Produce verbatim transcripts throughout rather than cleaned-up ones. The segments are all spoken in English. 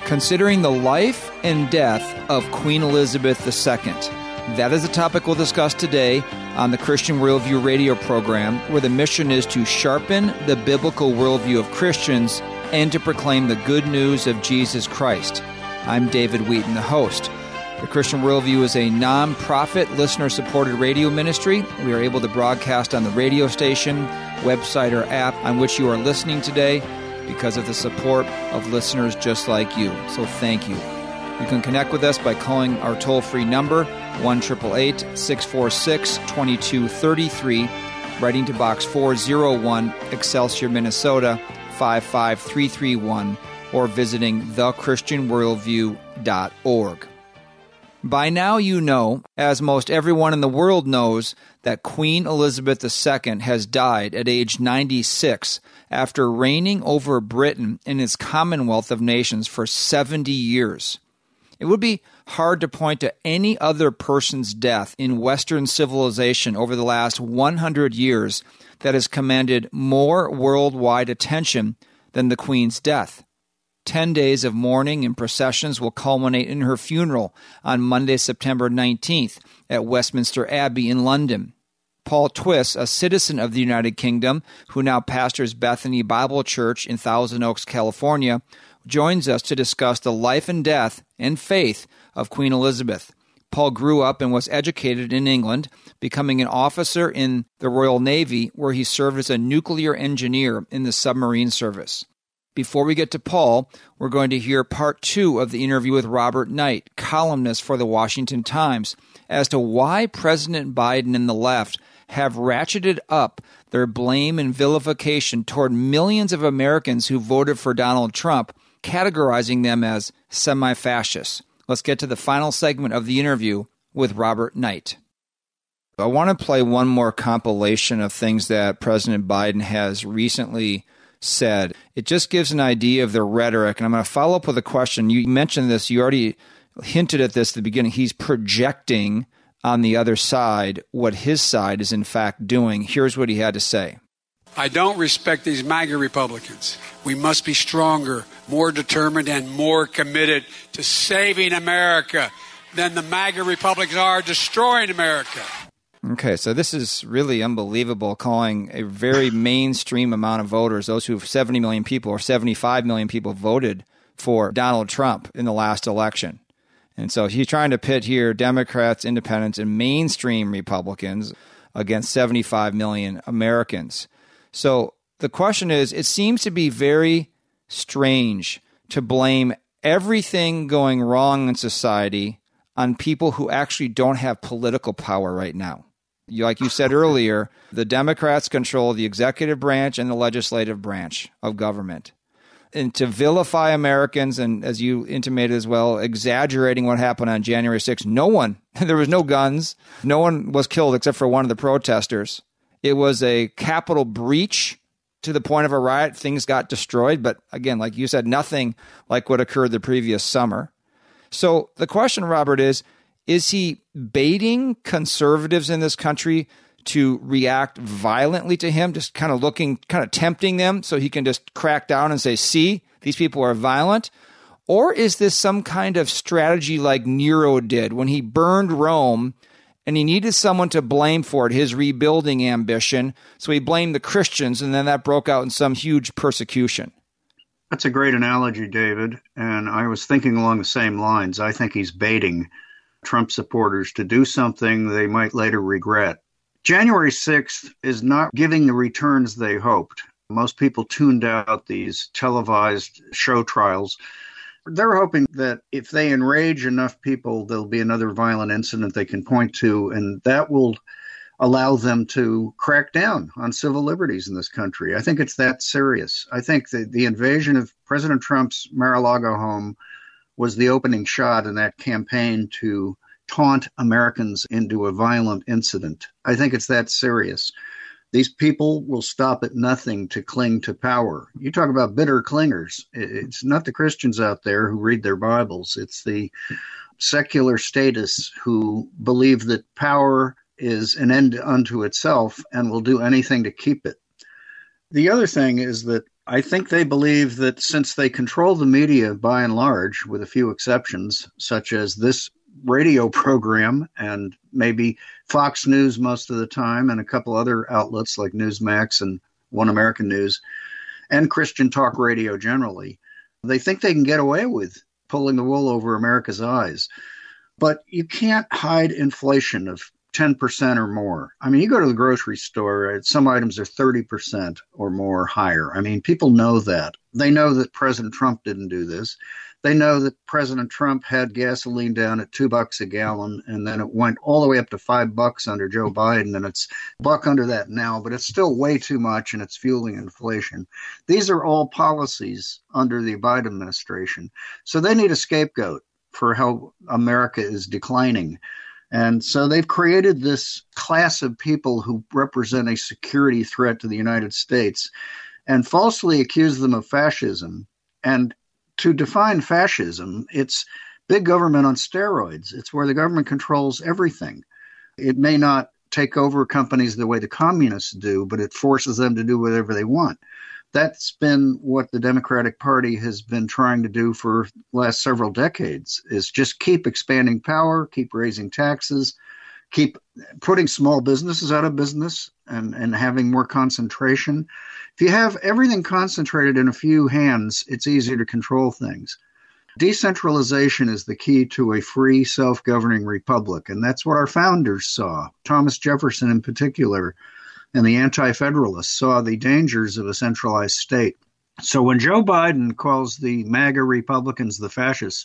considering the life and death of Queen Elizabeth the Second. That is the topic we'll discuss today on the Christian Worldview radio program, where the mission is to sharpen the biblical worldview of Christians and to proclaim the good news of Jesus Christ. I'm David Wheaton, the host. The Christian Worldview is a non-profit, listener-supported radio ministry. We are able to broadcast on the radio station, website, or app on which you are listening today because of the support of listeners just like you. So thank you. You can connect with us by calling our toll-free number, one eight eight eight, six four six, two two three three, writing to Box four oh one, Excelsior, Minnesota, five five three three one, or visiting the christian worldview dot org. By now you know, as most everyone in the world knows, that Queen Elizabeth the Second has died at age ninety-six after reigning over Britain and its Commonwealth of Nations for seventy years. It would be hard to point to any other person's death in Western civilization over the last one hundred years that has commanded more worldwide attention than the Queen's death. Ten days of mourning and processions will culminate in her funeral on Monday, September nineteenth at Westminster Abbey in London. Paul Twiss, a citizen of the United Kingdom who now pastors Bethany Bible Church in Thousand Oaks, California, joins us to discuss the life and death and faith of Queen Elizabeth. Paul grew up and was educated in England, becoming an officer in the Royal Navy, where he served as a nuclear engineer in the submarine service. Before we get to Paul, we're going to hear part two of the interview with Robert Knight, columnist for the Washington Times, as to why President Biden and the left have ratcheted up their blame and vilification toward millions of Americans who voted for Donald Trump, categorizing them as semi-fascists. Let's get to the final segment of the interview with Robert Knight. I want to play one more compilation of things that President Biden has recently said. It just gives an idea of the rhetoric, and I'm going to follow up with a question. You mentioned this, you already hinted at this at the beginning. He's projecting on the other side what his side is in fact doing. Here's what he had to say. I don't respect these MAGA Republicans. We must be stronger, more determined, and more committed to saving America than the MAGA Republicans are destroying America. Okay, so this is really unbelievable, calling a very mainstream amount of voters, those who have seventy million people or seventy-five million people voted for Donald Trump in the last election. And so he's trying to pit here Democrats, independents, and mainstream Republicans against seventy-five million Americans. So the question is, it seems to be very strange to blame everything going wrong in society on people who actually don't have political power right now. Like you said earlier, the Democrats control the executive branch and the legislative branch of government. And to vilify Americans, and as you intimated as well, exaggerating what happened on January sixth, no one, there was no guns, no one was killed except for one of the protesters. It was a Capitol breach to the point of a riot. Things got destroyed, but again, like you said, nothing like what occurred the previous summer. So the question, Robert, is, is he baiting conservatives in this country to react violently to him, just kind of looking, kind of tempting them so he can just crack down and say, see, these people are violent? Or is this some kind of strategy like Nero did when he burned Rome and he needed someone to blame for it, his rebuilding ambition, so he blamed the Christians, and then that broke out in some huge persecution? That's a great analogy, David, and I was thinking along the same lines. I think he's baiting Trump supporters to do something they might later regret. January sixth is not giving the returns they hoped. Most people tuned out these televised show trials. They're hoping that if they enrage enough people, there'll be another violent incident they can point to, and that will allow them to crack down on civil liberties in this country. I think it's that serious. I think that the invasion of President Trump's Mar-a-Lago home was the opening shot in that campaign to taunt Americans into a violent incident. I think it's that serious. These people will stop at nothing to cling to power. You talk about bitter clingers. It's not the Christians out there who read their Bibles. It's the secular statists who believe that power is an end unto itself and will do anything to keep it. The other thing is that I think they believe that since they control the media by and large, with a few exceptions, such as this radio program and maybe Fox News most of the time and a couple other outlets like Newsmax and One American News and Christian talk radio generally, they think they can get away with pulling the wool over America's eyes. But you can't hide inflation of ten percent or more. I mean, you go to the grocery store, some items are thirty percent or more higher. I mean, people know that. They know that President Trump didn't do this. They know that President Trump had gasoline down at two bucks a gallon, and then it went all the way up to five bucks under Joe Biden, and it's a buck under that now, but it's still way too much, and it's fueling inflation. These are all policies under the Biden administration. So they need a scapegoat for how America is declining. And so they've created this class of people who represent a security threat to the United States and falsely accuse them of fascism. And to define fascism, it's big government on steroids. It's where the government controls everything. It may not take over companies the way the communists do, but it forces them to do whatever they want. That's been what the Democratic Party has been trying to do for the last several decades, is just keep expanding power, keep raising taxes, keep putting small businesses out of business and, and having more concentration. If you have everything concentrated in a few hands, it's easier to control things. Decentralization is the key to a free, self-governing republic, and that's what our founders saw. Thomas Jefferson in particular, and the anti-federalists saw the dangers of a centralized state. So when Joe Biden calls the MAGA Republicans the fascists,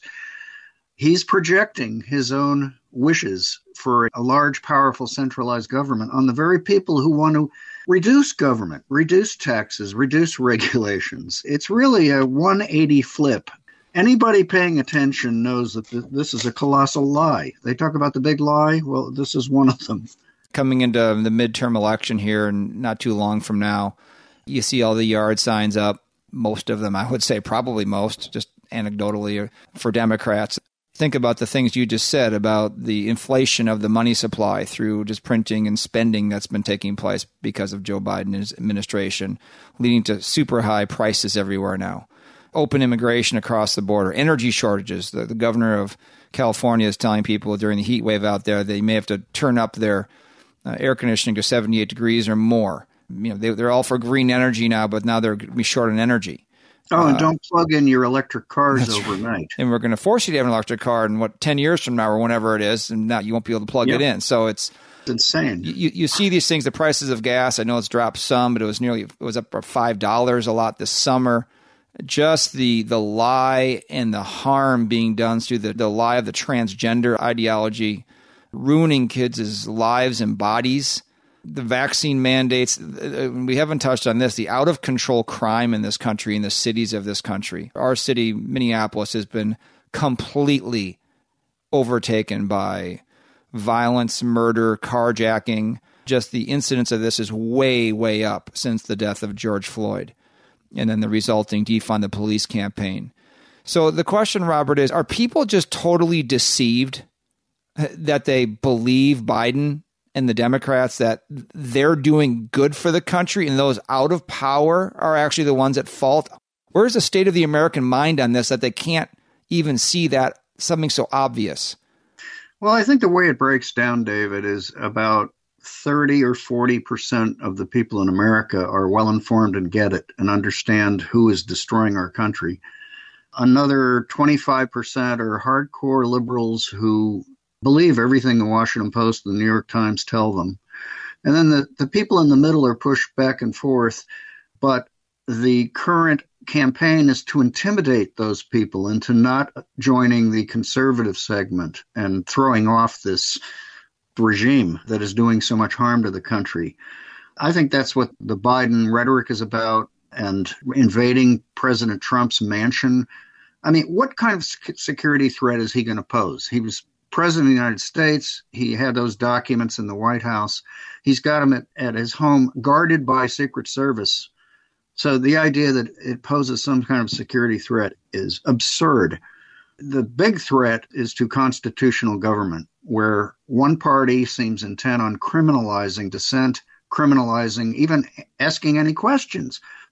he's projecting his own wishes for a large, powerful, centralized government on the very people who want to reduce government, reduce taxes, reduce regulations. It's really a one eighty flip. Anybody paying attention knows that th- this is a colossal lie. They talk about the big lie. Well, this is one of them. Coming into the midterm election here and not too long from now, you see all the yard signs up, most of them, I would say probably most, just anecdotally, for Democrats. Think about the things you just said about the inflation of the money supply through just printing and spending that's been taking place because of Joe Biden's administration, leading to super high prices everywhere now. Open immigration across the border, energy shortages. The, the governor of California is telling people during the heat wave out there they may have to turn up their uh, air conditioning to seventy-eight degrees or more. You know, they, they're all for green energy now, but now they're going to be short on energy. Oh, and don't plug in your electric cars overnight. Right. And we're going to force you to have an electric car in, what, ten years from now or whenever it is, and now you won't be able to plug yep. it in. So it's, it's insane. You, you see these things, the prices of gas, I know it's dropped some, but it was nearly, it was up for five dollars a lot this summer. Just the the lie and the harm being done through the, the lie of the transgender ideology, ruining kids' lives and bodies. The vaccine mandates, we haven't touched on this, the out-of-control crime in this country, in the cities of this country. Our city, Minneapolis, has been completely overtaken by violence, murder, carjacking. Just the incidence of this is way, way up since the death of George Floyd and then the resulting defund the police campaign. So the question, Robert, is, are people just totally deceived that they believe Biden and the Democrats, that they're doing good for the country and those out of power are actually the ones at fault? Where's the state of the American mind on this, that they can't even see that something so obvious? Well, I think the way it breaks down, David, is about thirty or forty percent of the people in America are well-informed and get it and understand who is destroying our country. Another twenty-five percent are hardcore liberals who believe everything the Washington Post and the New York Times tell them. And then the, the people in the middle are pushed back and forth, but the current campaign is to intimidate those people into not joining the conservative segment and throwing off this regime that is doing so much harm to the country. I think that's what the Biden rhetoric is about, and invading President Trump's mansion. I mean, what kind of security threat is he going to pose? He was President of the United States. He had those documents in the White House. He's got them at, at his home, guarded by Secret Service. So the idea that it poses some kind of security threat is absurd. The big threat is to constitutional government, where one party seems intent on criminalizing dissent, criminalizing, even asking any questions.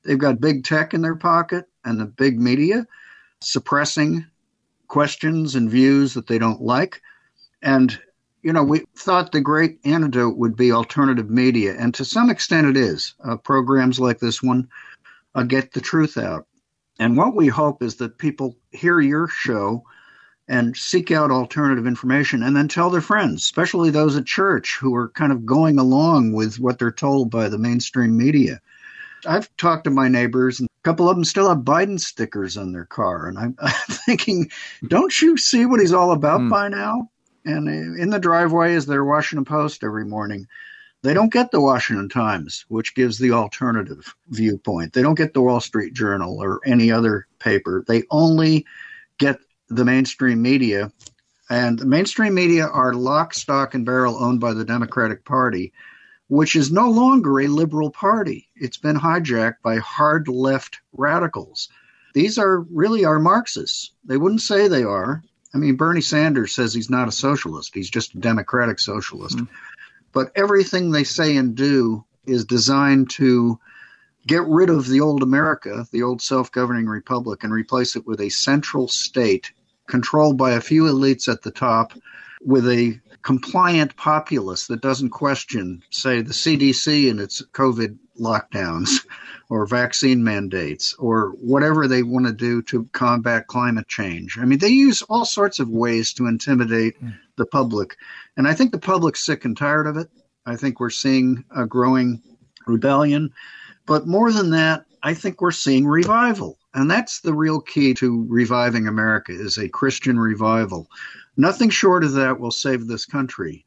They've got big tech in their pocket and the big media suppressing questions and views that they don't like. And, you know, we thought the great antidote would be alternative media. And to some extent it is. Uh, programs like this one uh, get the truth out. And what we hope is that people hear your show and seek out alternative information and then tell their friends, especially those at church who are kind of going along with what they're told by the mainstream media. I've talked to my neighbors, and a couple of them still have Biden stickers on their car. And I'm, I'm thinking, don't you see what he's all about mm. by now? And in the driveway is their Washington Post every morning. They don't get the Washington Times, which gives the alternative viewpoint. They don't get the Wall Street Journal or any other paper. They only get the mainstream media. And the mainstream media are lock, stock, and barrel owned by the Democratic Party, which is no longer a liberal party. It's been hijacked by hard left radicals. These are really our Marxists. They wouldn't say they are. I mean, Bernie Sanders says he's not a socialist. He's just a democratic socialist. Mm-hmm. But everything they say and do is designed to get rid of the old America, the old self-governing republic, and replace it with a central state controlled by a few elites at the top with a compliant populace that doesn't question, say, the C D C and its COVID lockdowns or vaccine mandates or whatever they want to do to combat climate change. I mean, they use all sorts of ways to intimidate mm. the public. And I think the public's sick and tired of it. I think we're seeing a growing rebellion. But more than that, I think we're seeing revival. And that's the real key to reviving America, is a Christian revival. Nothing short of that will save this country.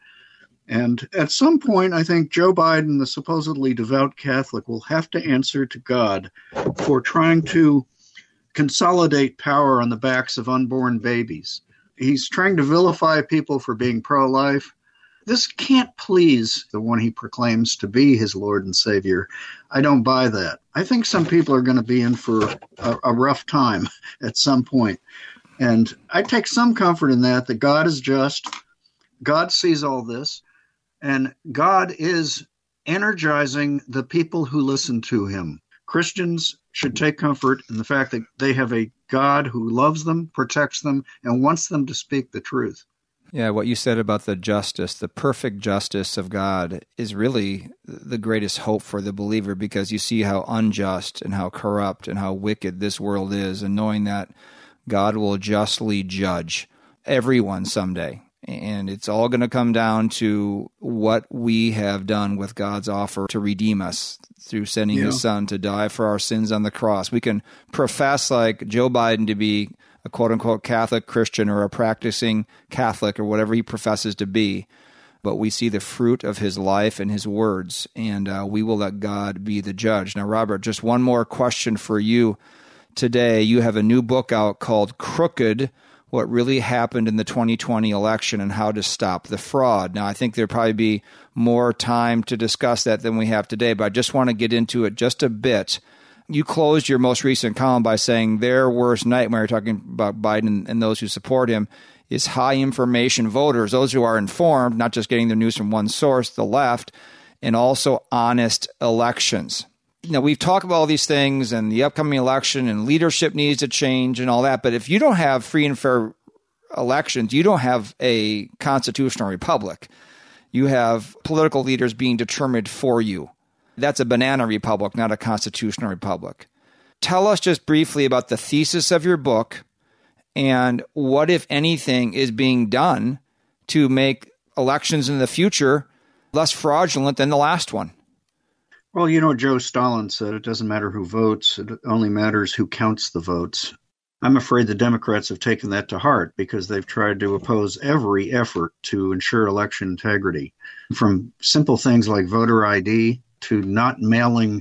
And at some point, I think Joe Biden, the supposedly devout Catholic, will have to answer to God for trying to consolidate power on the backs of unborn babies. He's trying to vilify people for being pro-life. This can't please the one he proclaims to be his Lord and Savior. I don't buy that. I think some people are going to be in for a, a rough time at some point. And I take some comfort in that, that God is just. God sees all this. And God is energizing the people who listen to him. Christians should take comfort in the fact that they have a God who loves them, protects them, and wants them to speak the truth. Yeah, what you said about the justice, the perfect justice of God is really the greatest hope for the believer, because you see how unjust and how corrupt and how wicked this world is, and knowing that God will justly judge everyone someday. And it's all going to come down to what we have done with God's offer to redeem us through sending yeah. his son to die for our sins on the cross. We can profess, like Joe Biden, to be a quote-unquote Catholic Christian or a practicing Catholic or whatever he professes to be, but we see the fruit of his life and his words, and uh, we will let God be the judge. Now, Robert, just one more question for you today. You have a new book out called Crooked: What Really Happened in the twenty twenty Election and How to Stop the Fraud. Now, I think there'll probably be more time to discuss that than we have today, but I just want to get into it just a bit. You closed your most recent column by saying their worst nightmare, talking about Biden and those who support him, is high information voters, those who are informed, not just getting their news from one source, the left, and also honest elections. You know, we've talked about all these things and the upcoming election and leadership needs to change and all that, but if you don't have free and fair elections, you don't have a constitutional republic. You have political leaders being determined for you. That's a banana republic, not a constitutional republic. Tell us just briefly about the thesis of your book and what, if anything, is being done to make elections in the future less fraudulent than the last one. Well, you know, Joe Stalin said it doesn't matter who votes, it only matters who counts the votes. I'm afraid the Democrats have taken that to heart because they've tried to oppose every effort to ensure election integrity, from simple things like voter I D to not mailing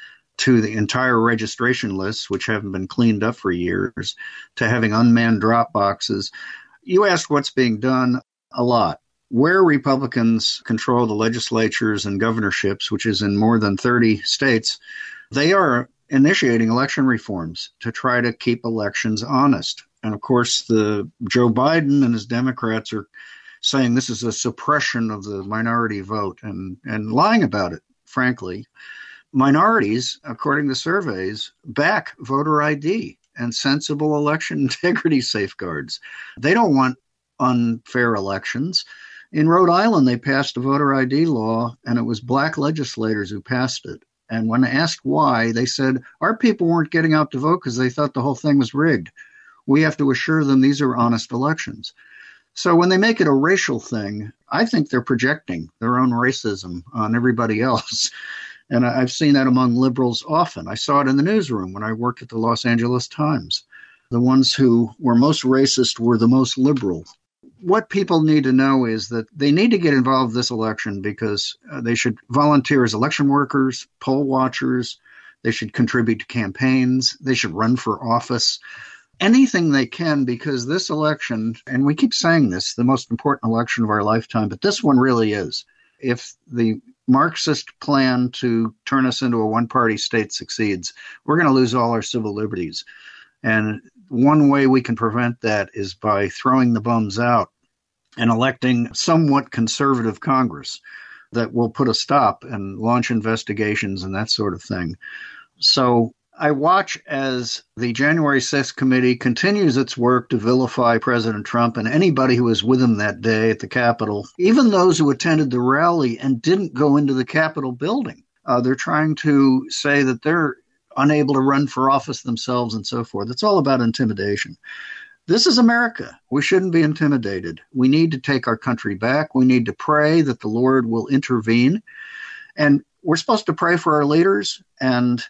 to the entire registration lists, which haven't been cleaned up for years, to having unmanned drop boxes. You asked what's being done. A lot. Where Republicans control the legislatures and governorships, which is in more than thirty states, they are initiating election reforms to try to keep elections honest. And of course, the Joe Biden and his Democrats are saying this is a suppression of the minority vote and, and lying about it, frankly. minorities, according to surveys, back voter I D and sensible election integrity safeguards. They don't want unfair elections. In Rhode Island, they passed a voter I D law, and it was black legislators who passed it. And when asked why, they said, our people weren't getting out to vote because they thought the whole thing was rigged. We have to assure them these are honest elections. So when they make it a racial thing, I think they're projecting their own racism on everybody else. And I've seen that among liberals often. I saw it in the newsroom when I worked at the Los Angeles Times. The ones who were most racist were the most liberal. What people need to know is that they need to get involved in this election because uh, they should volunteer as election workers, poll watchers. They should contribute to campaigns. They should run for office. Anything they can, because this election, and we keep saying this, the most important election of our lifetime, but this one really is. If the Marxist plan to turn us into a one-party state succeeds, we're going to lose all our civil liberties. And one way we can prevent that is by throwing the bums out and electing somewhat conservative Congress that will put a stop and launch investigations and that sort of thing. So I watch as the January sixth committee continues its work to vilify President Trump and anybody who was with him that day at the Capitol, even those who attended the rally and didn't go into the Capitol building. Uh, they're trying to say that they're unable to run for office themselves and so forth. It's all about intimidation. This is America. We shouldn't be intimidated. We need to take our country back. We need to pray that the Lord will intervene. And we're supposed to pray for our leaders. And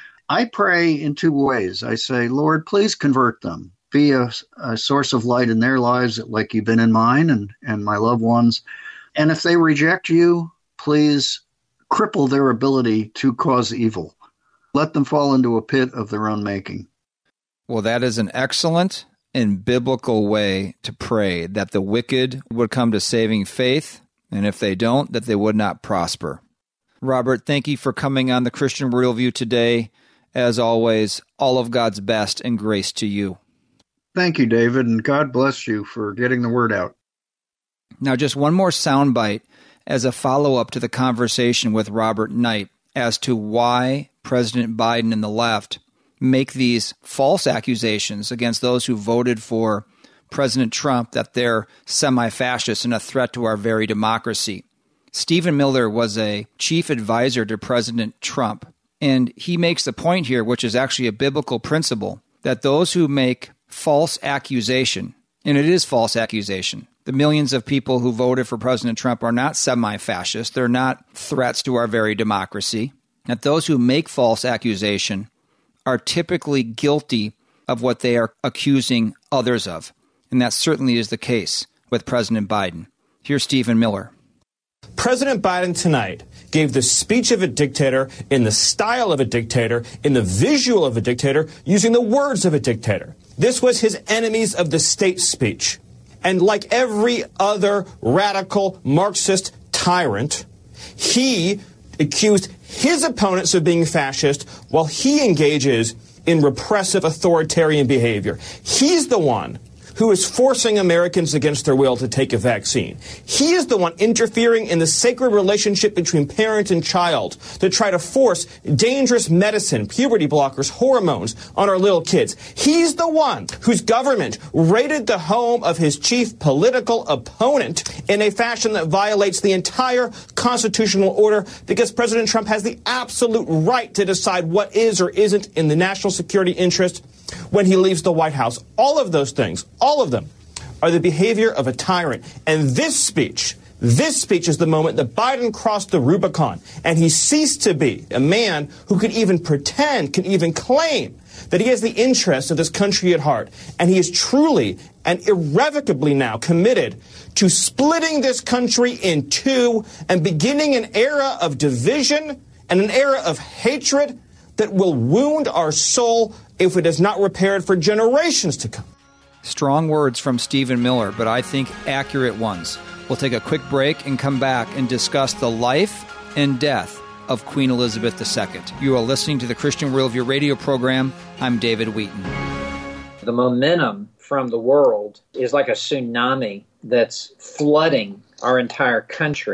I pray in two ways. I say, Lord, please convert them. Be a, a source of light in their lives like you've been in mine and, and my loved ones. And if they reject you, please cripple their ability to cause evil. Let them fall into a pit of their own making. Well, that is an excellent and biblical way to pray, that the wicked would come to saving faith, and if they don't, that they would not prosper. Robert, thank you for coming on the Christian Worldview today. As always, all of God's best and grace to you. Thank you, David, and God bless you for getting the word out. Now, just one more soundbite as a follow-up to the conversation with Robert Knight as to why President Biden and the left make these false accusations against those who voted for President Trump that they're semi-fascist and a threat to our very democracy. Stephen Miller was a chief advisor to President Trump, and he makes the point here, which is actually a biblical principle, that those who make false accusation, and it is false accusation, the millions of people who voted for President Trump are not semi-fascist, they're not threats to our very democracy, that those who make false accusation are typically guilty of what they are accusing others of. And that certainly is the case with President Biden. Here's Stephen Miller. President Biden tonight gave the speech of a dictator in the style of a dictator, in the visual of a dictator, using the words of a dictator. This was his enemies of the state speech. And like every other radical Marxist tyrant, he accused his opponents of being fascist while he engages in repressive authoritarian behavior. He's the one who is forcing Americans against their will to take a vaccine. He is the one interfering in the sacred relationship between parent and child to try to force dangerous medicine, puberty blockers, hormones on our little kids. He's the one whose government raided the home of his chief political opponent in a fashion that violates the entire constitutional order, because President Trump has the absolute right to decide what is or isn't in the national security interest when he leaves the White House. All of those things, all of them, are the behavior of a tyrant. And this speech, this speech is the moment that Biden crossed the Rubicon, and he ceased to be a man who could even pretend, can even claim that he has the interests of this country at heart. And he is truly and irrevocably now committed to splitting this country in two and beginning an era of division and an era of hatred that will wound our soul if it is not repaired for generations to come. Strong words from Stephen Miller, but I think accurate ones. We'll take a quick break and come back and discuss the life and death of Queen Elizabeth the Second. You are listening to the Christian Worldview radio program. I'm David Wheaton. The momentum from the world is like a tsunami that's flooding our entire country.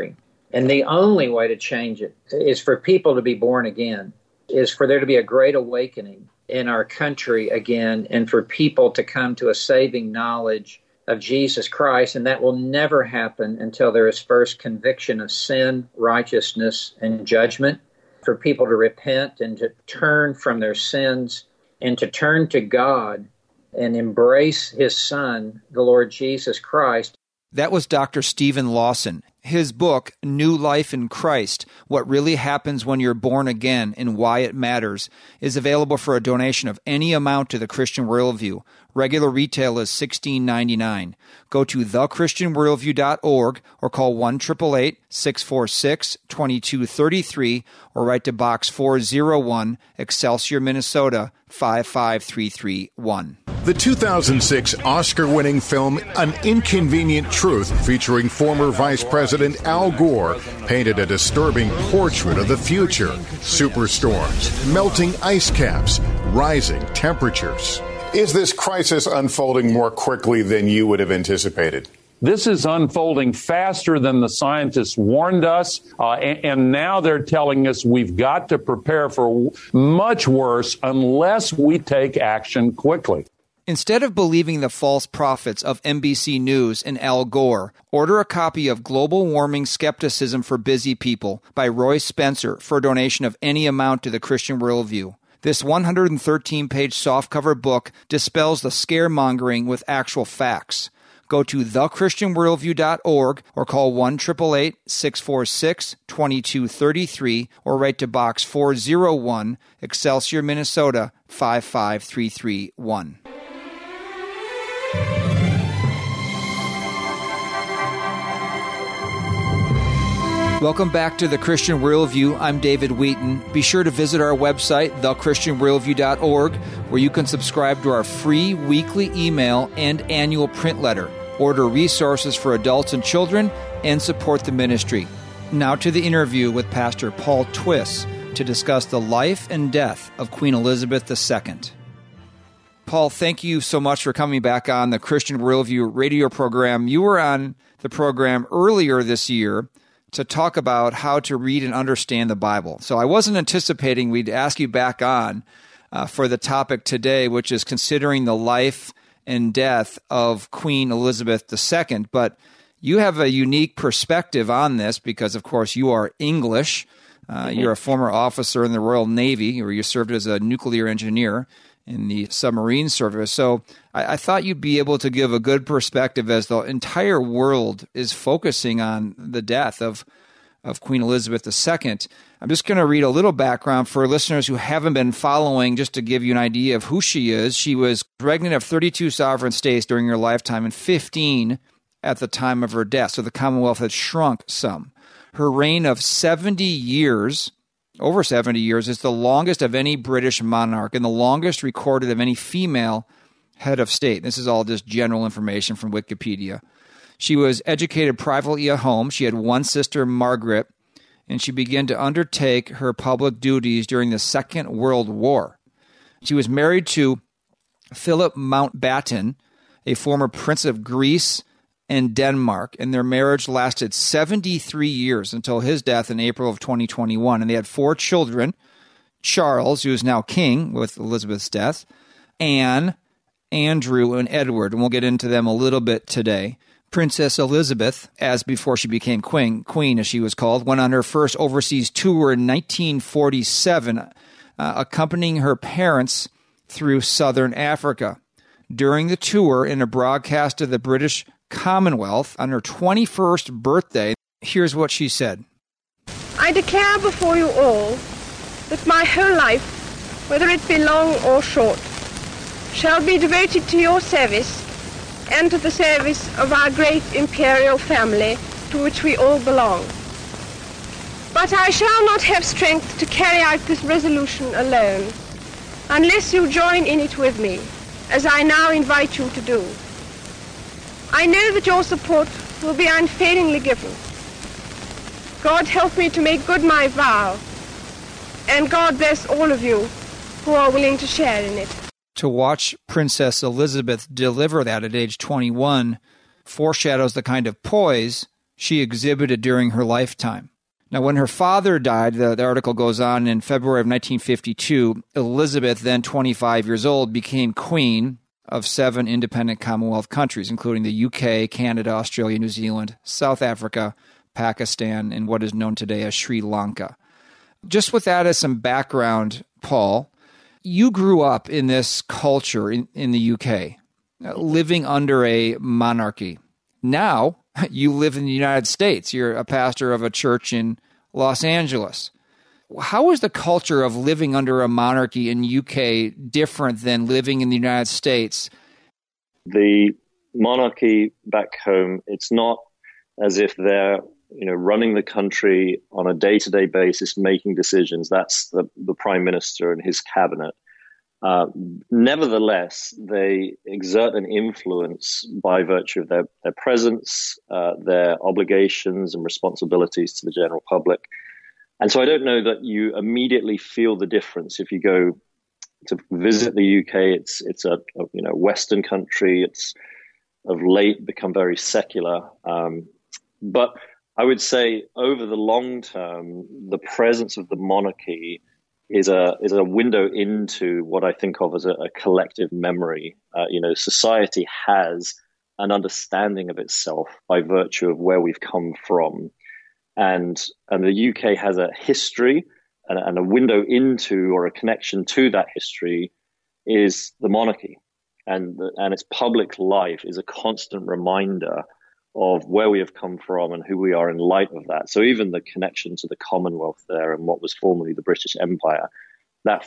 And the only way to change it is for people to be born again, is for there to be a great awakening in our country again, and for people to come to a saving knowledge of Jesus Christ. And that will never happen until there is first conviction of sin, righteousness, and judgment, for people to repent and to turn from their sins and to turn to God and embrace His Son, the Lord Jesus Christ. That was Doctor Stephen Lawson. His book, New Life in Christ, What Really Happens When You're Born Again and Why It Matters, is available for a donation of any amount to the Christian Worldview. Regular retail is sixteen ninety-nine. Go to the christian worldview dot org or call one eight eight eight, six four six, two two three three or write to Box four oh one, Excelsior, Minnesota, five five three three one. The two thousand six Oscar-winning film An Inconvenient Truth, featuring former Vice President Al Gore, painted a disturbing portrait of the future. Superstorms, melting ice caps, rising temperatures. Is this crisis unfolding more quickly than you would have anticipated? This is unfolding faster than the scientists warned us, uh, and, and now they're telling us we've got to prepare for much worse unless we take action quickly. Instead of believing the false prophets of N B C News and Al Gore, order a copy of Global Warming Skepticism for Busy People by Roy Spencer for a donation of any amount to the Christian Worldview. This one hundred thirteen page softcover book dispels the scaremongering with actual facts. Go to the christian worldview dot org or call one eight eight eight, six four six, two two three three or write to Box four oh one, Excelsior, Minnesota, five five three three one. Welcome back to The Christian Worldview. I'm David Wheaton. Be sure to visit our website, the christian worldview dot org, where you can subscribe to our free weekly email and annual print letter, order resources for adults and children, and support the ministry. Now to the interview with Pastor Paul Twiss to discuss the life and death of Queen Elizabeth the Second. Paul, thank you so much for coming back on the Christian Worldview radio program. You were on the program earlier this year to talk about how to read and understand the Bible. So I wasn't anticipating we'd ask you back on uh, for the topic today, which is considering the life and death of Queen Elizabeth the Second. But you have a unique perspective on this because, of course, you are English. Uh, mm-hmm. You're a former officer in the Royal Navy, where you served as a nuclear engineer in the submarine service. So I, I thought you'd be able to give a good perspective as the entire world is focusing on the death of, of Queen Elizabeth the Second. I'm just going to read a little background for listeners who haven't been following, just to give you an idea of who she is. She was regnant of thirty-two sovereign states during her lifetime and fifteen at the time of her death. So the Commonwealth had shrunk some. Her reign of seventy years over seventy years, is the longest of any British monarch and the longest recorded of any female head of state. This is all just general information from Wikipedia. She was educated privately at home. She had one sister, Margaret, and she began to undertake her public duties during the Second World War. She was married to Philip Mountbatten, a former prince of Greece and Denmark, and their marriage lasted seventy-three years until his death in April of twenty twenty-one. And they had four children: Charles, who is now king with Elizabeth's death, Anne, Andrew, and Edward. And we'll get into them a little bit today. Princess Elizabeth, as before she became queen, queen as she was called, went on her first overseas tour in nineteen forty-seven, uh, accompanying her parents through southern Africa. During the tour, in a broadcast of the British Commonwealth on her twenty-first birthday, here's what she said. I declare before you all that my whole life, whether it be long or short, shall be devoted to your service and to the service of our great imperial family to which we all belong. But I shall not have strength to carry out this resolution alone, unless you join in it with me, as I now invite you to do. I know that your support will be unfailingly given. God help me to make good my vow, and God bless all of you who are willing to share in it. To watch Princess Elizabeth deliver that at age twenty-one foreshadows the kind of poise she exhibited during her lifetime. Now, when her father died, the, the article goes on, in February of nineteen fifty-two, Elizabeth, then twenty-five years old, became queen of seven independent Commonwealth countries, including the U K, Canada, Australia, New Zealand, South Africa, Pakistan, and what is known today as Sri Lanka. Just with that as some background, Paul, you grew up in this culture in, in the U K, living under a monarchy. Now, you live in the United States. You're a pastor of a church in Los Angeles. How is the culture of living under a monarchy in U K different than living in the United States? The monarchy back home, it's not as if they're, you know, running the country on a day-to-day basis, making decisions. That's the, the prime minister and his cabinet. Uh, nevertheless, they exert an influence by virtue of their, their presence, uh, their obligations and responsibilities to the general public. And so I don't know that you immediately feel the difference if you go to visit the U K. It's it's a, a you know Western country. It's of late become very secular. Um, but I would say over the long term, the presence of the monarchy is a is a window into what I think of as a, a collective memory. Uh, you know, society has an understanding of itself by virtue of where we've come from. And and the U K has a history and, and a window into or a connection to that history is the monarchy. And, the, and its public life is a constant reminder of where we have come from and who we are in light of that. So even the connection to the Commonwealth there and what was formerly the British Empire, that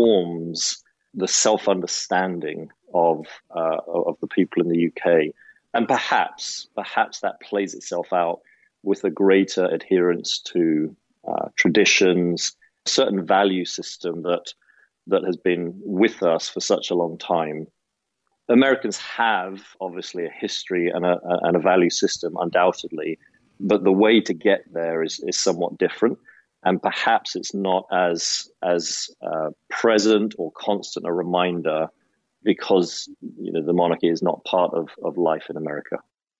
forms the self-understanding of uh, of the people in the U K. And perhaps, perhaps that plays itself out with a greater adherence to uh, traditions, certain value system that that has been with us for such a long time. Americans have obviously a history and a, and a value system, undoubtedly, but the way to get there is, is somewhat different. And perhaps it's not as as uh, present or constant a reminder because you know the monarchy is not part of, of life in America.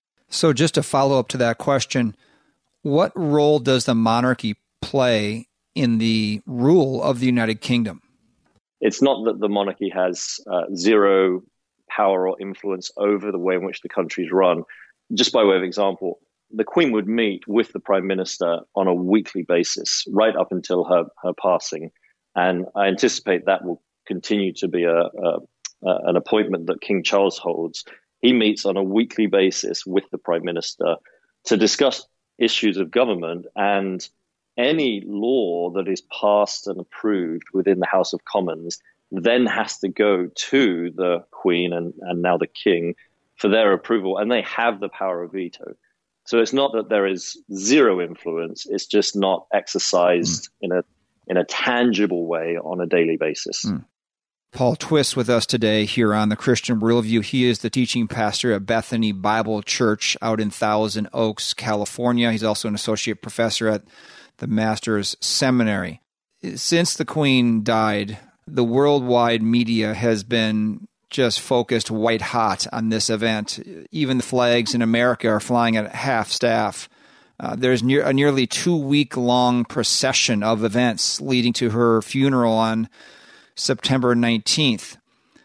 So just to follow up to that question, what role does the monarchy play in the rule of the United Kingdom? It's not that the monarchy has uh, zero power or influence over the way in which the country is run. Just by way of example, the Queen would meet with the Prime Minister on a weekly basis right up until her, her passing. And I anticipate that will continue to be a, a, a an appointment that King Charles holds. He meets on a weekly basis with the Prime Minister to discuss issues of government, and any law that is passed and approved within the House of Commons then has to go to the Queen and, and now the King for their approval, and they have the power of veto. So it's not that there is zero influence, it's just not exercised mm. in a in a tangible way on a daily basis. Mm. Paul Twiss with us today here on the Christian Worldview. He is the teaching pastor at Bethany Bible Church out in Thousand Oaks, California. He's also an associate professor at the Master's Seminary. Since the Queen died, the worldwide media has been just focused white hot on this event. Even the flags in America are flying at half staff. Uh, there's near, a nearly two-week-long procession of events leading to her funeral on September nineteenth.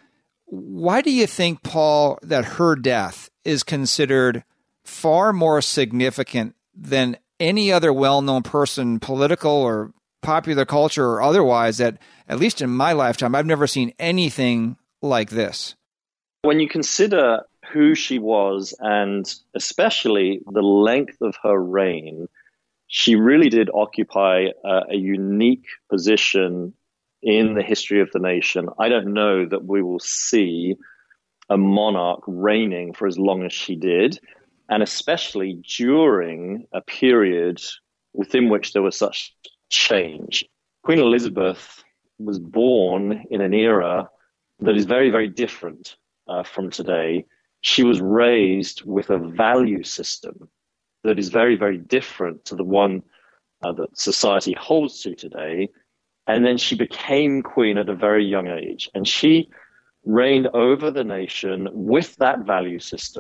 Why do you think, Paul, that her death is considered far more significant than any other well-known person, political or popular culture or otherwise, that, at least in my lifetime, I've never seen anything like this? When you consider who she was and especially the length of her reign, she really did occupy a, a unique position in the history of the nation. I don't know that we will see a monarch reigning for as long as she did, and especially during a period within which there was such change. Queen Elizabeth was born in an era that is very, very different uh, from today. She was raised with a value system that is very, very different to the one uh, that society holds to today. And then she became queen at a very young age. And she reigned over the nation with that value system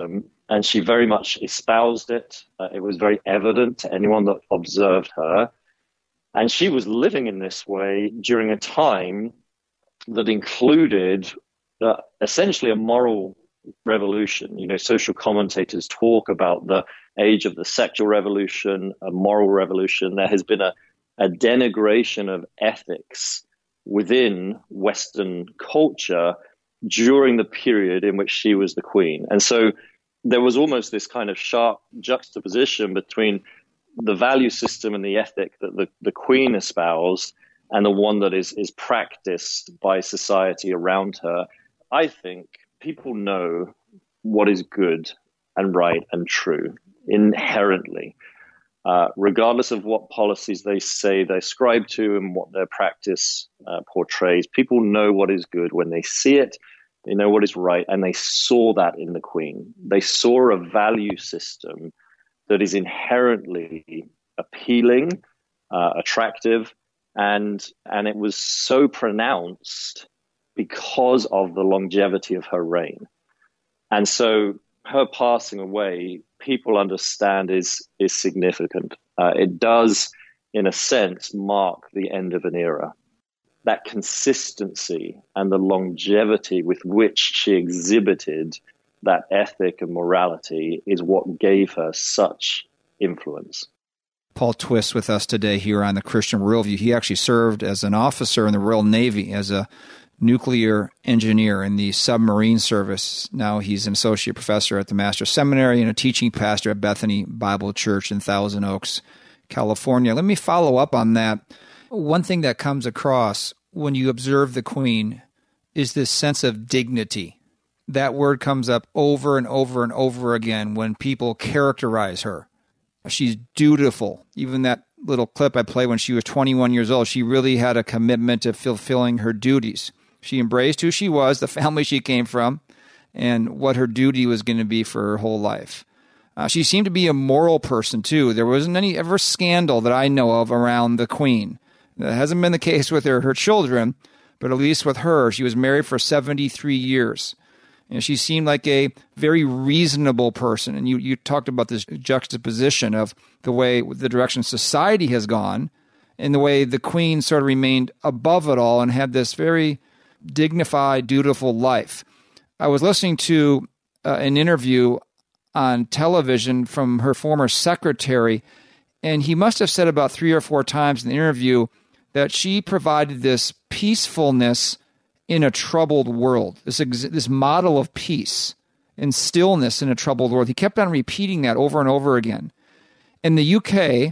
and she very much espoused it. Uh, it was very evident to anyone that observed her. And she was living in this way during a time that included uh, essentially a moral revolution. You know, social commentators talk about the age of the sexual revolution, a moral revolution. There has been a, a denigration of ethics within Western culture during the period in which she was the queen. And so there was almost this kind of sharp juxtaposition between the value system and the ethic that the, the queen espoused and the one that is, is practiced by society around her. I think people know what is good and right and true inherently, uh, regardless of what policies they say they ascribe to and what their practice uh, portrays. People know what is good when they see it. They know what is right, and they saw that in the queen. They saw a value system that is inherently appealing, uh, attractive, and and it was so pronounced because of the longevity of her reign. And so her passing away, people understand, is is significant. Uh, it does, in a sense, mark the end of an era. That consistency and the longevity with which she exhibited that ethic and morality is what gave her such influence. Paul Twiss with us today here on the Christian Worldview. He actually served as an officer in the Royal Navy as a nuclear engineer in the submarine service. Now he's an associate professor at the Master's Seminary and a teaching pastor at Bethany Bible Church in Thousand Oaks, California. Let me follow up on that. One thing that comes across when you observe the Queen is this sense of dignity. That word comes up over and over and over again when people characterize her. She's dutiful. Even that little clip I played when she was twenty-one years old, she really had a commitment to fulfilling her duties. She embraced who she was, the family she came from, and what her duty was going to be for her whole life. Uh, she seemed to be a moral person, too. There wasn't any ever scandal that I know of around the Queen. That hasn't been the case with her, her children, but at least with her, she was married for seventy-three years. And she seemed like a very reasonable person. And you, you talked about this juxtaposition of the way, the direction society has gone and the way the Queen sort of remained above it all and had this very dignified, dutiful life. I was listening to uh, an interview on television from her former secretary, and he must have said about three or four times in the interview that she provided this peacefulness in a troubled world, this ex- this model of peace and stillness in a troubled world. He kept on repeating that over and over again. And the U K,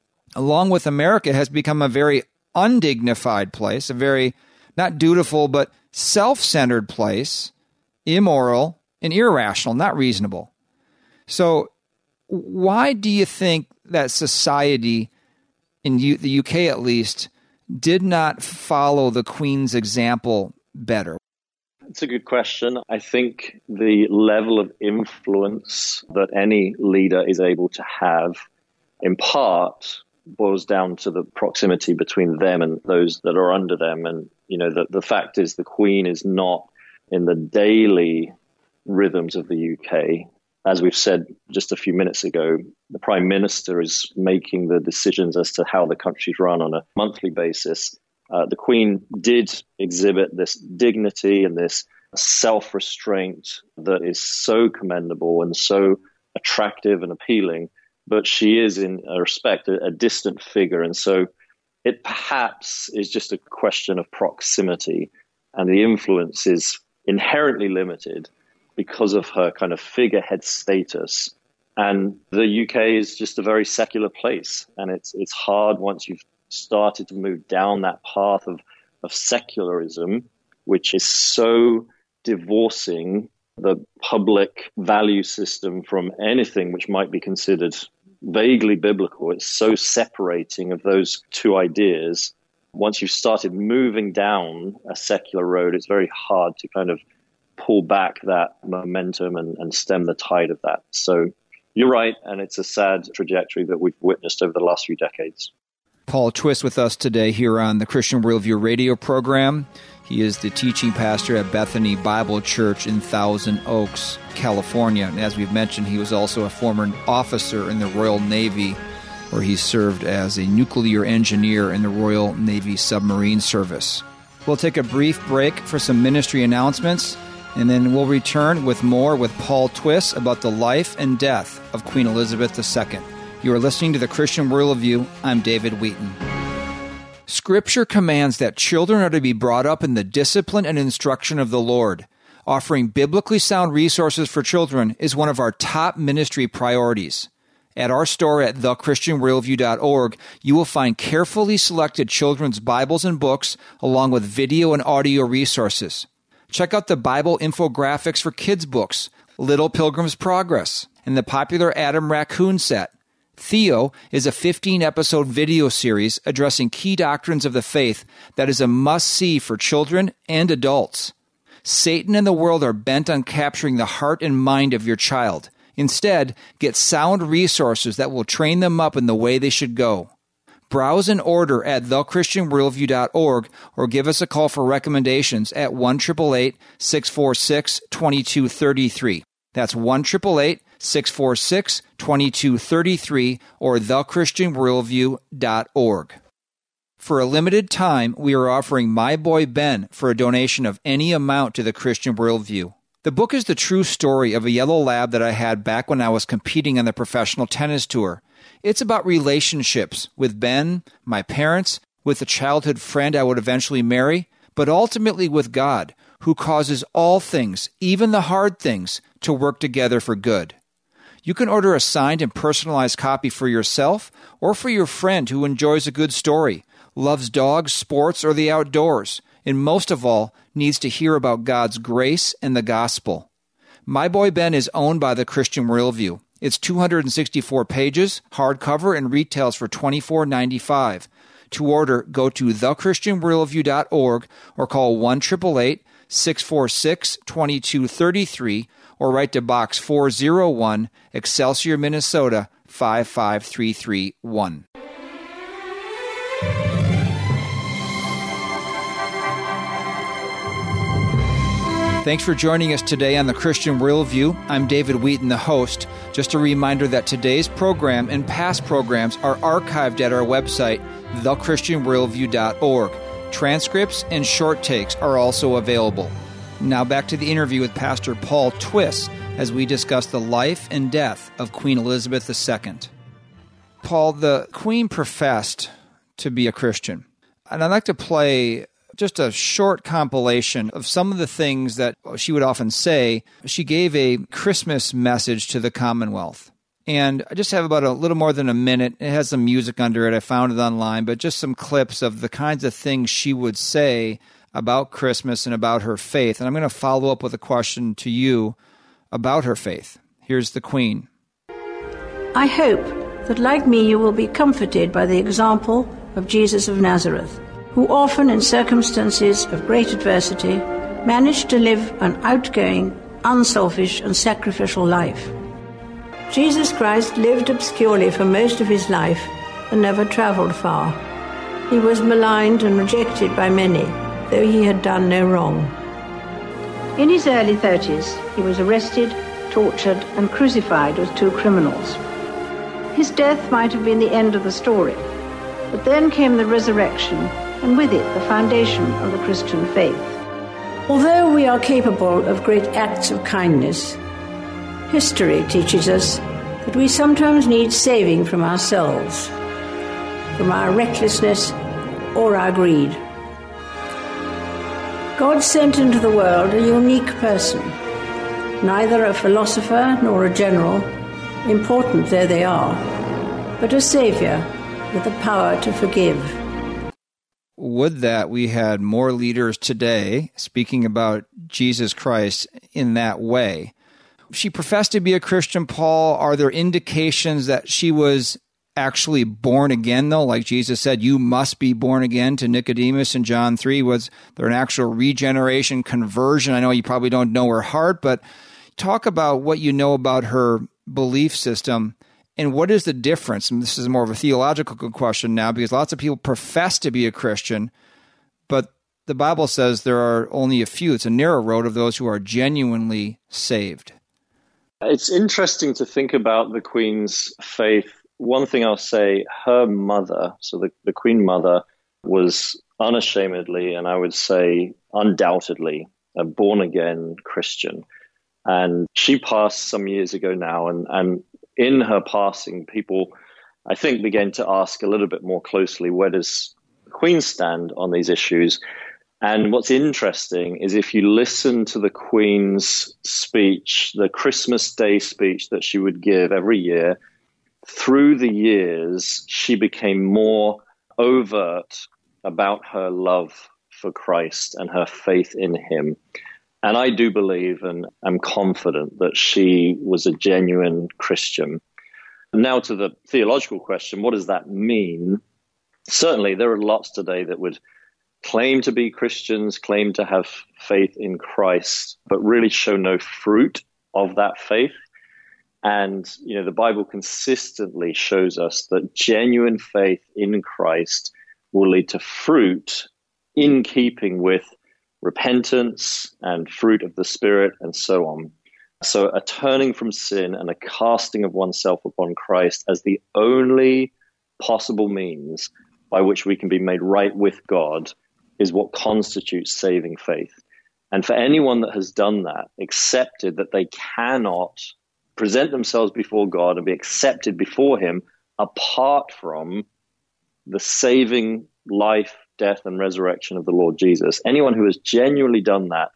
along with America, has become a very undignified place, a very not dutiful, but self-centered place, immoral and irrational, not reasonable. So why do you think that society, in U- the U K at least, did not follow the Queen's example better? It's a good question. I think the level of influence that any leader is able to have, in part, boils down to the proximity between them and those that are under them. And, you know, the, the fact is the Queen is not in the daily rhythms of the U K. As we've said just a few minutes ago, the Prime Minister is making the decisions as to how the country's run on a monthly basis. Uh, the Queen did exhibit this dignity and this self-restraint that is so commendable and so attractive and appealing, but she is, in a respect, a, a distant figure. And so it perhaps is just a question of proximity, and the influence is inherently limited because of her kind of figurehead status. And the U K is just a very secular place, and it's it's hard once you've started to move down that path of, of secularism, which is so divorcing the public value system from anything which might be considered vaguely biblical. It's so separating of those two ideas. Once you've started moving down a secular road, it's very hard to kind of pull back that momentum and, and stem the tide of that. So you're right, and it's a sad trajectory that we've witnessed over the last few decades. Paul Twiss with us today here on the Christian Worldview radio program. He is the teaching pastor at Bethany Bible Church in Thousand Oaks, California. And as we've mentioned, he was also a former officer in the Royal Navy, where he served as a nuclear engineer in the Royal Navy Submarine Service. We'll take a brief break for some ministry announcements, and then we'll return with more with Paul Twiss about the life and death of Queen Elizabeth the Second. You are listening to the Christian Worldview. I'm David Wheaton. Scripture commands that children are to be brought up in the discipline and instruction of the Lord. Offering biblically sound resources for children is one of our top ministry priorities. At our store at the christian worldview dot org, you will find carefully selected children's Bibles and books, along with video and audio resources. Check out the Bible infographics for kids' books, Little Pilgrim's Progress, and the popular Adam Raccoon set. Theo is a fifteen-episode video series addressing key doctrines of the faith that is a must-see for children and adults. Satan and the world are bent on capturing the heart and mind of your child. Instead, get sound resources that will train them up in the way they should go. Browse and order at the christian worldview dot org or give us a call for recommendations at one eight eight eight, six four six, two two three three. That's one eight eight eight, six four six, two two three three or the christian worldview dot org. For a limited time, we are offering My Boy Ben for a donation of any amount to the Christian Worldview. The book is the true story of a yellow lab that I had back when I was competing on the professional tennis tour. It's about relationships with Ben, my parents, with a childhood friend I would eventually marry, but ultimately with God, who causes all things, even the hard things, to work together for good. You can order a signed and personalized copy for yourself or for your friend who enjoys a good story, loves dogs, sports, or the outdoors, and most of all, needs to hear about God's grace and the gospel. My Boy Ben is owned by the Christian Worldview. It's two hundred sixty-four pages, hardcover, and retails for twenty-four ninety-five. To order, go to the christian worldview dot org or call one eight eight eight, six four six, two two three three or write to Box four oh one, Excelsior, Minnesota, five five three three one. Thanks for joining us today on the Christian Worldview. I'm David Wheaton, the host. Just a reminder that today's program and past programs are archived at our website, the christian worldview dot org. Transcripts and short takes are also available. Now back to the interview with Pastor Paul Twiss as we discuss the life and death of Queen Elizabeth the Second. Paul, the Queen professed to be a Christian, and I'd like to play just a short compilation of some of the things that she would often say. She gave a Christmas message to the Commonwealth. And I just have about a little more than a minute. It has some music under it. I found it online, but just some clips of the kinds of things she would say about Christmas and about her faith. And I'm going to follow up with a question to you about her faith. Here's the Queen. I hope that, like me, you will be comforted by the example of Jesus of Nazareth, who often in circumstances of great adversity managed to live an outgoing, unselfish and sacrificial life. Jesus Christ lived obscurely for most of his life and never traveled far. He was maligned and rejected by many, though he had done no wrong. In his early thirties, he was arrested, tortured and crucified with two criminals. His death might have been the end of the story, but then came the resurrection, and with it the foundation of the Christian faith. Although we are capable of great acts of kindness, history teaches us that we sometimes need saving from ourselves, from our recklessness or our greed. God sent into the world a unique person, neither a philosopher nor a general, important though they are, but a Savior with the power to forgive. Would that we had more leaders today speaking about Jesus Christ in that way. She professed to be a Christian, Paul. Are there indications that she was actually born again, though? Like Jesus said, you must be born again to Nicodemus in John three. Was there an actual regeneration, conversion? I know you probably don't know her heart, but talk about what you know about her belief system. And what is the difference? And this is more of a theological question now, because lots of people profess to be a Christian, but the Bible says there are only a few. It's a narrow road of those who are genuinely saved. It's interesting to think about the Queen's faith. One thing I'll say, her mother, so the, the Queen Mother, was unashamedly, and I would say undoubtedly, a born-again Christian. And she passed some years ago now, and, and in her passing, people, I think, began to ask a little bit more closely, where does the Queen stand on these issues? And what's interesting is if you listen to the Queen's speech, the Christmas Day speech that she would give every year, through the years, she became more overt about her love for Christ and her faith in him. And I do believe and am confident that she was a genuine Christian. Now to the theological question, what does that mean? Certainly, there are lots today that would claim to be Christians, claim to have faith in Christ, but really show no fruit of that faith. And, you know, the Bible consistently shows us that genuine faith in Christ will lead to fruit in keeping with repentance and fruit of the Spirit and so on. So a turning from sin and a casting of oneself upon Christ as the only possible means by which we can be made right with God is what constitutes saving faith. And for anyone that has done that, accepted that they cannot present themselves before God and be accepted before him apart from the saving life, death, and resurrection of the Lord Jesus, anyone who has genuinely done that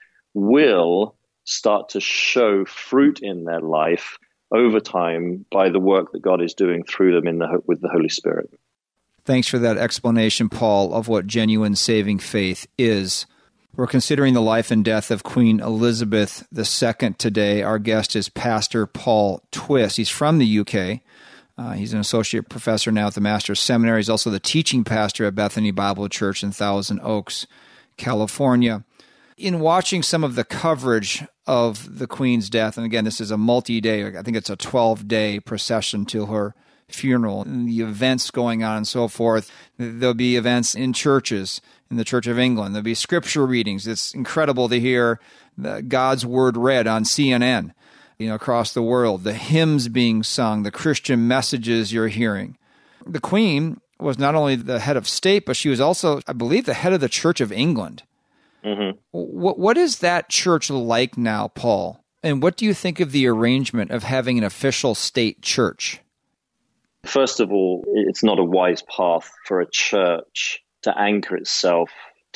will start to show fruit in their life over time by the work that God is doing through them in the, with the Holy Spirit. Thanks for that explanation, Paul, of what genuine saving faith is. We're considering the life and death of Queen Elizabeth the Second today. Our guest is Pastor Paul Twiss. He's from the U K. Uh, he's an associate professor now at the Master's Seminary. He's also the teaching pastor at Bethany Bible Church in Thousand Oaks, California. In watching some of the coverage of the Queen's death, and again, this is a multi-day, I think it's a twelve-day procession to her funeral, and the events going on and so forth. There'll be events in churches, in the Church of England. There'll be scripture readings. It's incredible to hear the God's Word read on C N N, you know, across the world, the hymns being sung, the Christian messages you're hearing. The Queen was not only the head of state, but she was also, I believe, the head of the Church of England. Mm-hmm. What, what is that church like now, Paul? And what do you think of the arrangement of having an official state church? First of all, it's not a wise path for a church to anchor itself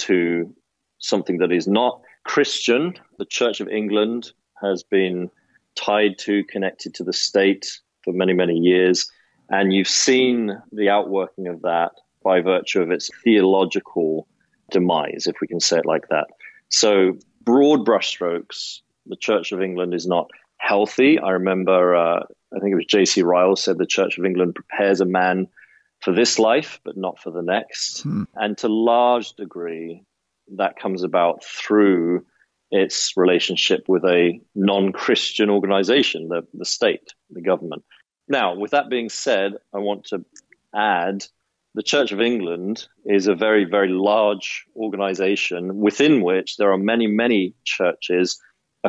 to something that is not Christian. The Church of England has been tied to, connected to the state for many, many years. And you've seen the outworking of that by virtue of its theological demise, if we can say it like that. So broad brushstrokes, the Church of England is not healthy. I remember, uh, I think it was J C Ryle said the Church of England prepares a man for this life, but not for the next. Hmm. And to large degree, that comes about through its relationship with a non-Christian organization, the, the state, the government. Now, with that being said, I want to add the Church of England is a very, very large organization within which there are many, many churches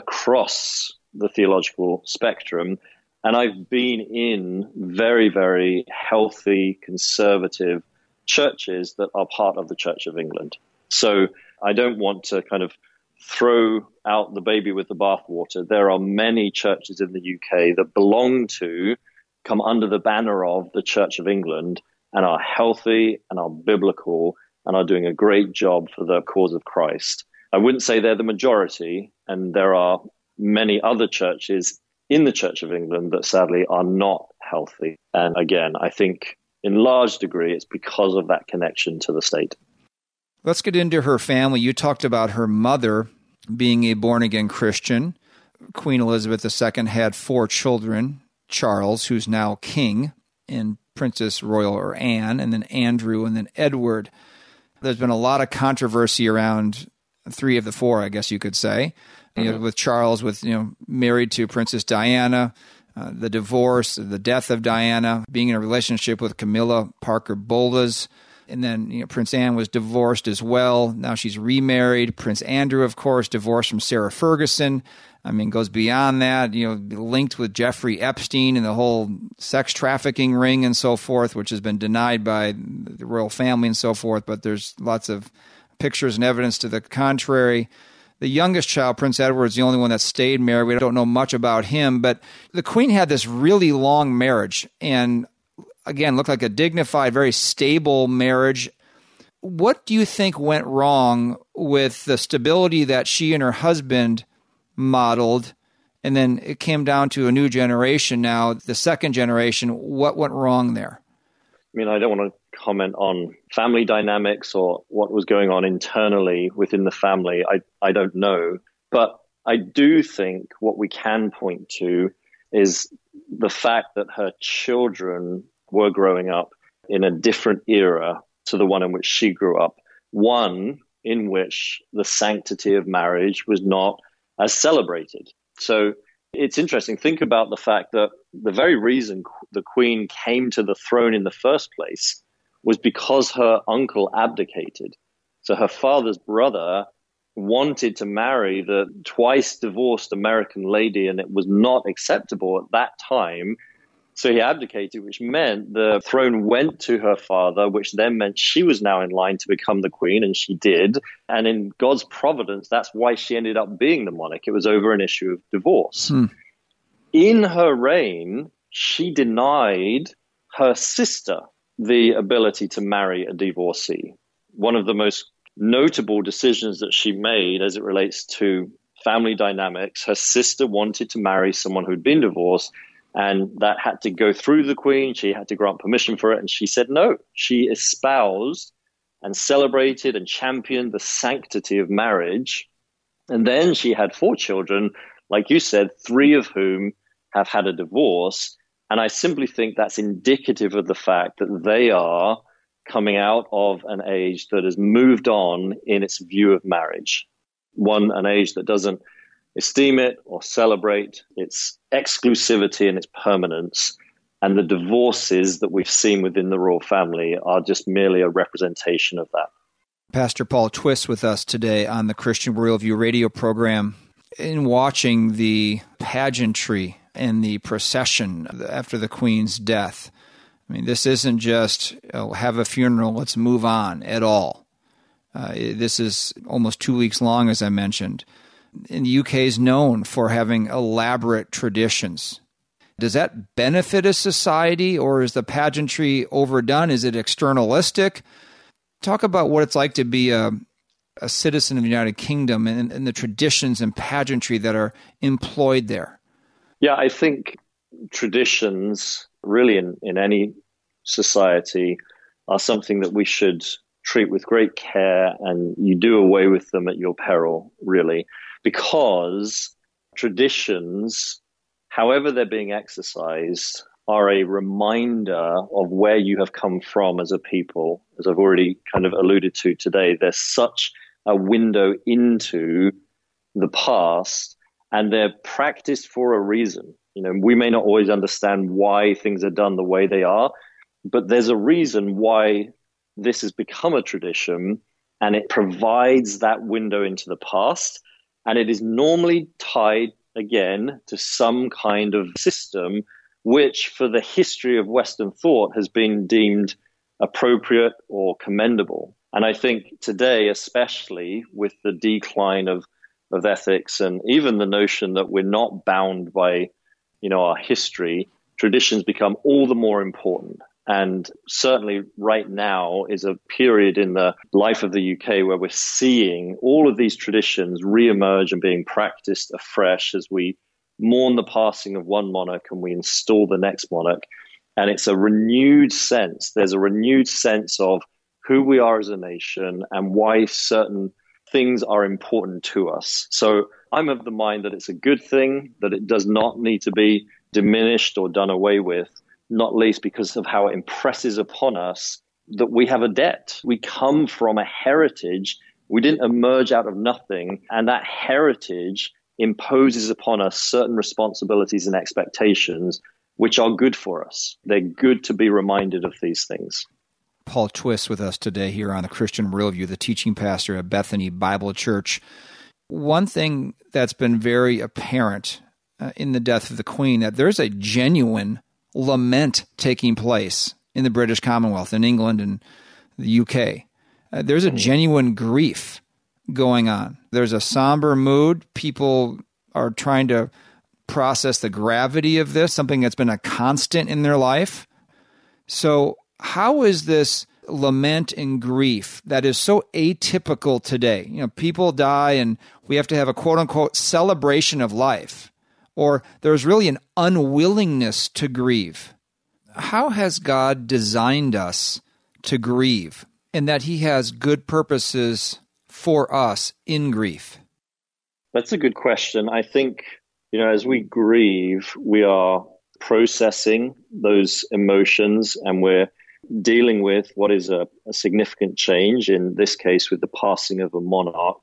across the theological spectrum. And I've been in very, very healthy, conservative churches that are part of the Church of England. So I don't want to kind of throw out the baby with the bathwater. There are many churches in the U K that belong to, come under the banner of the Church of England, and are healthy and are biblical and are doing a great job for the cause of Christ. I wouldn't say they're the majority, and there are many other churches in the Church of England that sadly are not healthy. And again, I think in large degree it's because of that connection to the state. Let's get into her family. You talked about her mother being a born-again Christian. Queen Elizabeth the Second had four children, Charles, who's now king, and Princess Royal or Anne, and then Andrew, and then Edward. There's been a lot of controversy around three of the four, I guess you could say. Mm-hmm. You know, with Charles, with you know, married to Princess Diana, uh, the divorce, the death of Diana, being in a relationship with Camilla Parker Bowles, And then, you know, Prince Anne was divorced as well. Now she's remarried. Prince Andrew, of course, divorced from Sarah Ferguson. I mean, goes beyond that, you know, linked with Jeffrey Epstein and the whole sex trafficking ring and so forth, which has been denied by the royal family and so forth. But there's lots of pictures and evidence to the contrary. The youngest child, Prince Edward, is the only one that stayed married. We don't know much about him, but the Queen had this really long marriage and, again, looked like a dignified, very stable marriage. What do you think went wrong with the stability that she and her husband modeled? And then it came down to a new generation now, the second generation. What went wrong there? I mean, I don't want to comment on family dynamics or what was going on internally within the family. I, I don't know. But I do think what we can point to is the fact that her children were growing up in a different era to the one in which she grew up. One in which the sanctity of marriage was not as celebrated. So it's interesting. Think about the fact that the very reason the Queen came to the throne in the first place was because her uncle abdicated. So her father's brother wanted to marry the twice divorced American lady, and it was not acceptable at that time. So he abdicated, which meant the throne went to her father, which then meant she was now in line to become the queen, and she did. And in God's providence, that's why she ended up being the monarch. It was over an issue of divorce. Hmm. In her reign, she denied her sister the ability to marry a divorcee. One of the most notable decisions that she made as it relates to family dynamics, her sister wanted to marry someone who'd been divorced, and that had to go through the Queen. She had to grant permission for it. And she said no. She espoused and celebrated and championed the sanctity of marriage. And then she had four children, like you said, three of whom have had a divorce. And I simply think that's indicative of the fact that they are coming out of an age that has moved on in its view of marriage. One, an age that doesn't esteem it or celebrate its exclusivity and its permanence. And the divorces that we've seen within the royal family are just merely a representation of that. Pastor Paul Twist with us today on the Christian Worldview radio program. In watching the pageantry and the procession after the Queen's death, I mean, this isn't just oh, have a funeral, let's move on at all. Uh, this is almost two weeks long, as I mentioned. And the U K is known for having elaborate traditions. Does that benefit a society, or is the pageantry overdone? Is it externalistic? Talk about what it's like to be a, a citizen of the United Kingdom and, and the traditions and pageantry that are employed there. Yeah, I think traditions really in, in any society are something that we should treat with great care, and you do away with them at your peril, really. Because traditions, however they're being exercised, are a reminder of where you have come from as a people. As I've already kind of alluded to today, there's such a window into the past, and they're practiced for a reason. You know, we may not always understand why things are done the way they are, but there's a reason why this has become a tradition, and it provides that window into the past. And it is normally tied, again, to some kind of system which, for the history of Western thought, has been deemed appropriate or commendable. And I think today, especially with the decline of, of ethics and even the notion that we're not bound by, you know, our history, traditions become all the more important. And certainly right now is a period in the life of the U K where we're seeing all of these traditions reemerge and being practiced afresh as we mourn the passing of one monarch and we install the next monarch. And it's a renewed sense. There's a renewed sense of who we are as a nation and why certain things are important to us. So I'm of the mind that it's a good thing, that it does not need to be diminished or done away with, not least because of how it impresses upon us that we have a debt. We come from a heritage. We didn't emerge out of nothing. And that heritage imposes upon us certain responsibilities and expectations, which are good for us. They're good to be reminded of these things. Paul Twist with us today here on the Christian Worldview, the teaching pastor at Bethany Bible Church. One thing that's been very apparent uh, in the death of the Queen, that there's a genuine lament taking place in the British Commonwealth, in England and the U K. Uh, there's a genuine grief going on. There's a somber mood. People are trying to process the gravity of this, something that's been a constant in their life. So how is this lament and grief that is so atypical today? You know, people die and we have to have a quote-unquote celebration of life, or there's really an unwillingness to grieve. How has God designed us to grieve, and that he has good purposes for us in grief? That's a good question. I think, you know, as we grieve, we are processing those emotions and we're dealing with what is a, a significant change, in this case with the passing of a monarch.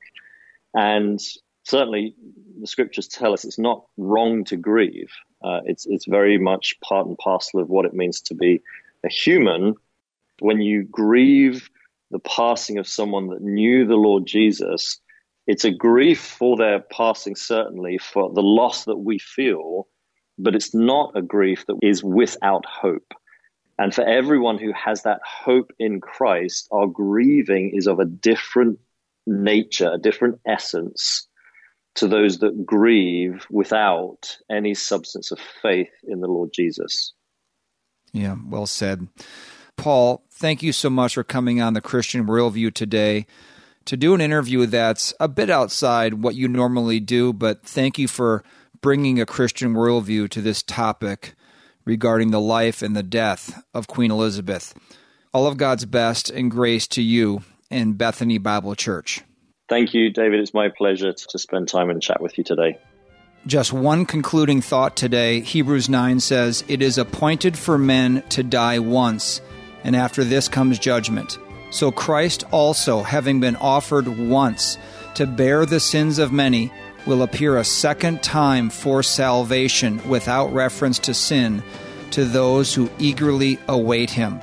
And certainly the scriptures tell us it's not wrong to grieve. Uh, it's, it's very much part and parcel of what it means to be a human. When you grieve the passing of someone that knew the Lord Jesus, it's a grief for their passing, certainly, for the loss that we feel, but it's not a grief that is without hope. And for everyone who has that hope in Christ, our grieving is of a different nature, a different essence to those that grieve without any substance of faith in the Lord Jesus. Yeah, well said. Paul, thank you so much for coming on the Christian Worldview today to do an interview that's a bit outside what you normally do, but thank you for bringing a Christian worldview to this topic regarding the life and the death of Queen Elizabeth. All of God's best and grace to you and Bethany Bible Church. Thank you, David. It's my pleasure to spend time and chat with you today. Just one concluding thought today. Hebrews nine says, "It is appointed for men to die once, and after this comes judgment. So Christ also, having been offered once to bear the sins of many, will appear a second time for salvation without reference to sin to those who eagerly await him."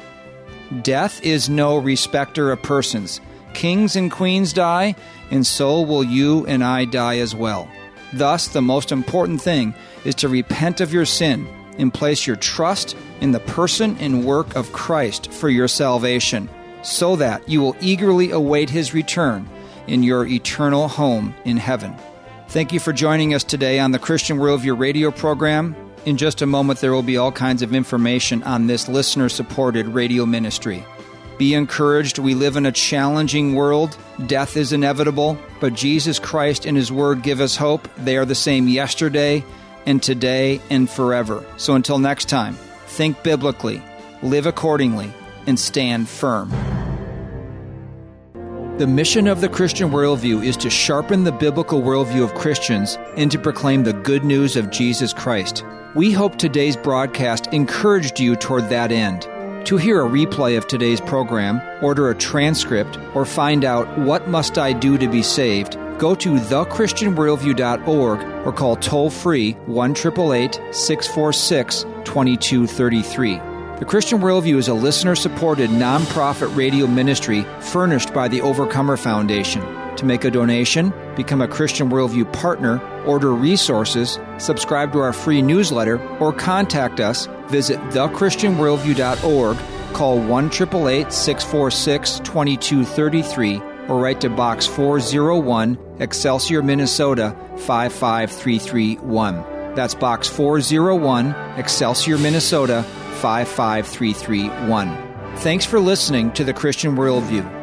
Death is no respecter of persons. Kings and queens die, and so will you and I die as well. Thus, the most important thing is to repent of your sin and place your trust in the person and work of Christ for your salvation, so that you will eagerly await his return in your eternal home in heaven. Thank you for joining us today on the Christian Worldview radio program. In just a moment, there will be all kinds of information on this listener-supported radio ministry. Be encouraged. We live in a challenging world. Death is inevitable, but Jesus Christ and his word give us hope. They are the same yesterday and today and forever. So until next time, think biblically, live accordingly, and stand firm. The mission of the Christian Worldview is to sharpen the biblical worldview of Christians and to proclaim the good news of Jesus Christ. We hope today's broadcast encouraged you toward that end. To hear a replay of today's program, order a transcript, or find out what must I do to be saved, go to the christian worldview dot org or call toll-free one eight eight eight, six four six, two two three three. The Christian Worldview is a listener-supported nonprofit radio ministry furnished by the Overcomer Foundation. To make a donation, become a Christian Worldview partner, order resources, subscribe to our free newsletter, or contact us, visit the christian worldview dot org, call one eight eight eight, six four six, two two three three, or write to Box four oh one, Excelsior, Minnesota, five five three three one. That's Box four oh one, Excelsior, Minnesota, five five three three one. Thanks for listening to the Christian Worldview.